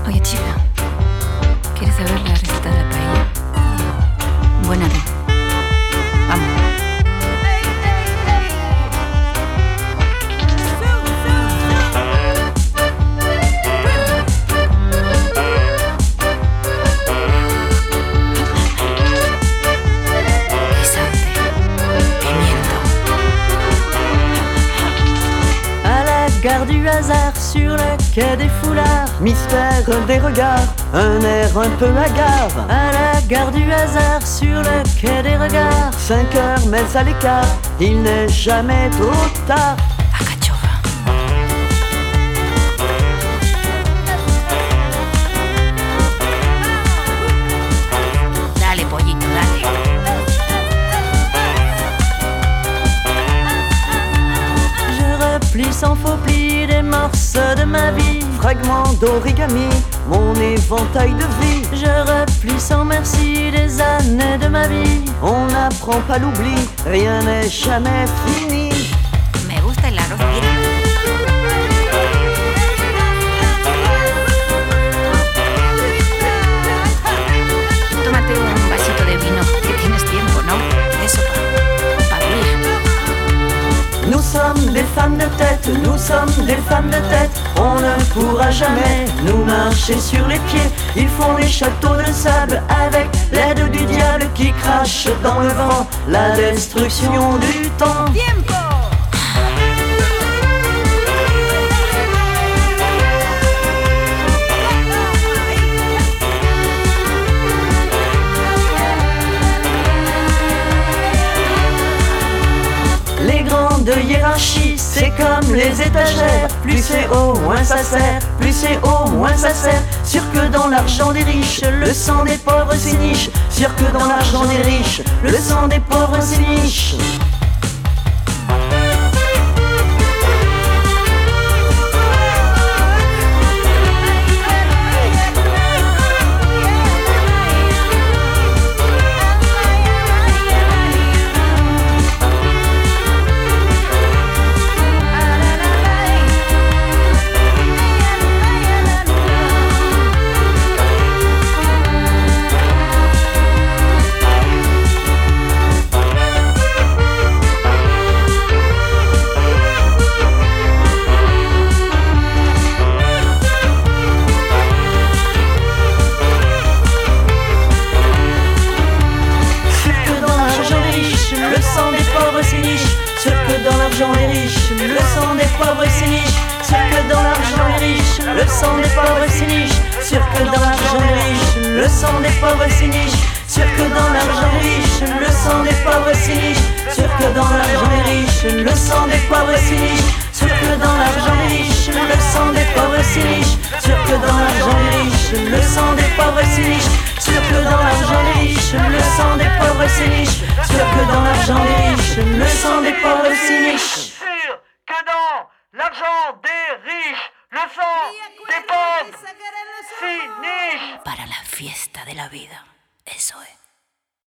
Oye, chica, ¿quieres saber la receta de la paella? Buena luz. Vamos. Guisante, pimiento. À la gare du hasard, sur le quai des foulards, mystère des regards, un air un peu hagard. À la gare du hasard, sur le quai des regards, 5 heures mais à l'écart, il n'est jamais trop tard. Alcachofa. Dale, pollito, dale. Je replie sans faux pli des morceaux de ma vie, fragments d'origami, mon éventail de vie. Je replie sans merci des années de ma vie, on n'apprend pas l'oubli, rien n'est jamais fini. Me gusta el arroz bien. Tómate un vasito de vino, que tienes tiempo, ¿no? Eso, para vivir. Nous sommes des femmes de tête, nous sommes des femmes de tête. On ne pourra jamais nous marcher sur les pieds. Ils font des châteaux de sable avec l'aide du diable qui crache dans le vent la destruction du temps. ¡Tiempo! Les grandes hiérarchies, c'est comme les étagères. Plus c'est haut, moins ça sert. Plus c'est haut, moins ça sert. Sûr que dans l'argent des riches, le sang des pauvres c'est niche. Sûr que dans l'argent des riches, le sang des pauvres c'est niche. Sûr que dans l'argent des riches, le sang des pauvres c'est niche. Sûr que dans l'argent des riches, le sang des pauvres c'est niche. Sûr que dans l'argent des riches, le sang des pauvres c'est niche. Sûr que dans l'argent des riches, le sang des pauvres c'est niche. Sûr que dans l'argent des riches, le sang des pauvres c'est niche. Sûr que dans l'argent des riches, le sang des pauvres c'est niche. Sûr que dans l'argent des riches, le sang des pauvres c'est niche. Sûr que dans l'argent des riches, le sang des pauvres c'est niche. Sûr que dans l'argent des riches, le sang des pauvres c'est niche. Sûr que dans l'argent des riches, le sang des pauvres c'est niche. Para la fiesta de la vida. Eso es.